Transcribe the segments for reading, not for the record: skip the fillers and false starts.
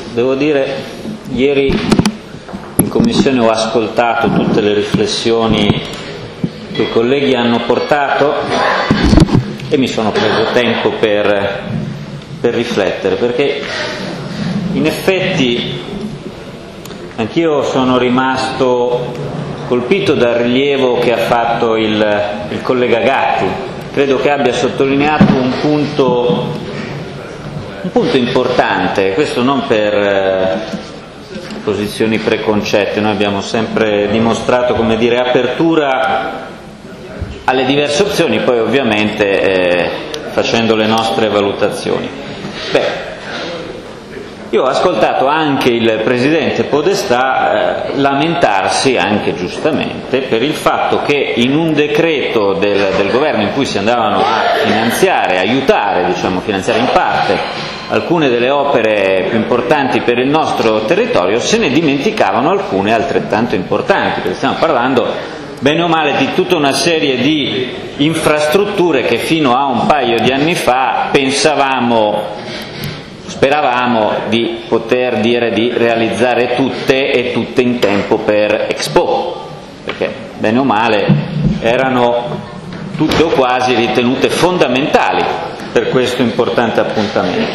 devo dire, ieri in Commissione ho ascoltato tutte le riflessioni che i colleghi hanno portato e mi sono preso tempo per riflettere, perché in effetti anch'io sono rimasto colpito dal rilievo che ha fatto il collega Gatti. Credo che abbia sottolineato un punto importante, questo non per posizioni preconcette. Noi abbiamo sempre dimostrato, come dire, apertura alle diverse opzioni, poi ovviamente facendo le nostre valutazioni. Io ho ascoltato anche il Presidente Podestà lamentarsi, anche giustamente, per il fatto che in un decreto del Governo in cui si andavano a finanziare, aiutare, finanziare in parte alcune delle opere più importanti per il nostro territorio, se ne dimenticavano alcune altrettanto importanti, perché stiamo parlando bene o male di tutta una serie di infrastrutture che fino a un paio di anni fa speravamo di poter dire di realizzare tutte e tutte in tempo per Expo, perché bene o male erano tutte o quasi ritenute fondamentali per questo importante appuntamento.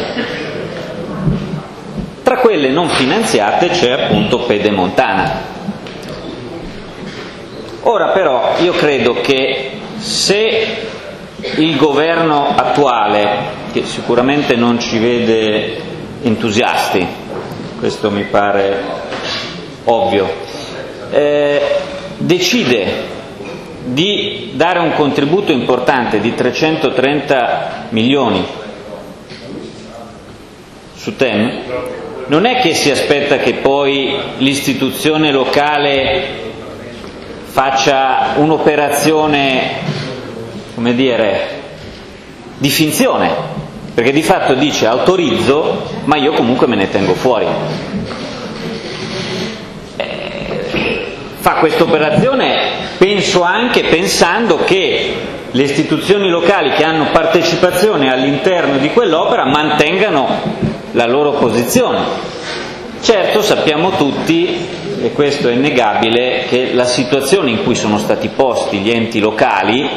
Tra quelle non finanziate c'è appunto Pedemontana. Ora però io credo che se il governo attuale, che sicuramente non ci vede entusiasti, questo mi pare ovvio, decide di dare un contributo importante di 330 milioni su TEM, non è che si aspetta che poi l'istituzione locale faccia un'operazione, come dire, di finzione, perché di fatto dice autorizzo, ma io comunque me ne tengo fuori. Fa questa operazione, penso anche pensando che le istituzioni locali che hanno partecipazione all'interno di quell'opera mantengano la loro posizione. Certo, sappiamo tutti, e questo è innegabile, che la situazione in cui sono stati posti gli enti locali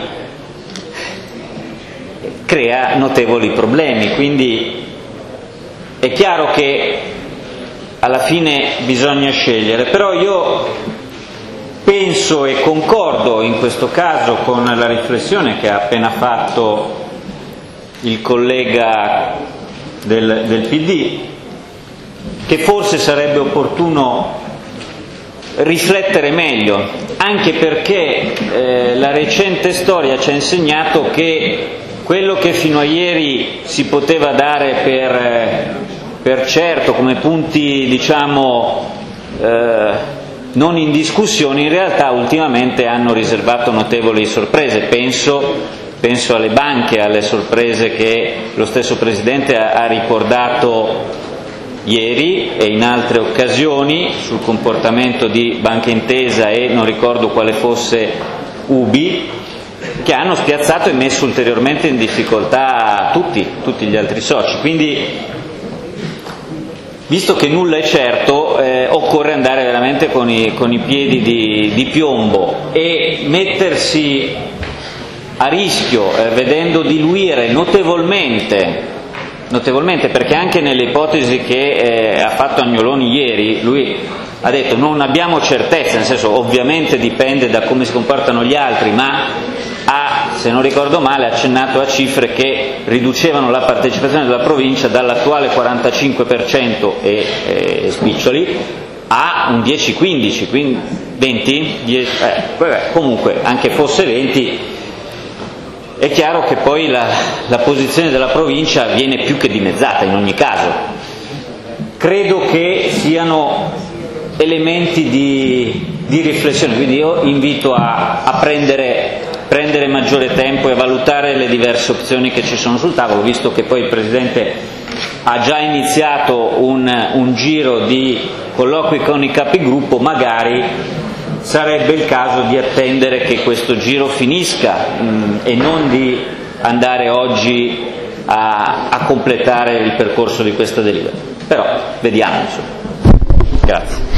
crea notevoli problemi, quindi è chiaro che alla fine bisogna scegliere, però io penso e concordo in questo caso con la riflessione che ha appena fatto il collega del PD, che forse sarebbe opportuno riflettere meglio, anche perché la recente storia ci ha insegnato che quello che fino a ieri si poteva dare per certo come punti, non in discussione, in realtà ultimamente hanno riservato notevoli sorprese. Penso alle banche, alle sorprese che lo stesso Presidente ha ricordato ieri e in altre occasioni sul comportamento di Banca Intesa e non ricordo quale fosse UBI, che hanno spiazzato e messo ulteriormente in difficoltà tutti gli altri soci. Quindi, visto che nulla è certo, occorre andare veramente con i piedi di piombo e mettersi a rischio, vedendo diluire notevolmente, perché anche nelle ipotesi che ha fatto Agnoloni ieri, lui ha detto non abbiamo certezza, nel senso ovviamente dipende da come si comportano gli altri, ma ha, se non ricordo male, accennato a cifre che riducevano la partecipazione della provincia dall'attuale 45% e spiccioli a un 10-15, quindi 20? Comunque anche fosse 20, è chiaro che poi la posizione della provincia viene più che dimezzata in ogni caso. Credo che siano elementi di riflessione, quindi io invito a prendere maggiore tempo e a valutare le diverse opzioni che ci sono sul tavolo, visto che poi il Presidente ha già iniziato un giro di colloqui con i capigruppo. Magari sarebbe il caso di attendere che questo giro finisca e non di andare oggi a completare il percorso di questa delibera. Però Vediamo. Grazie.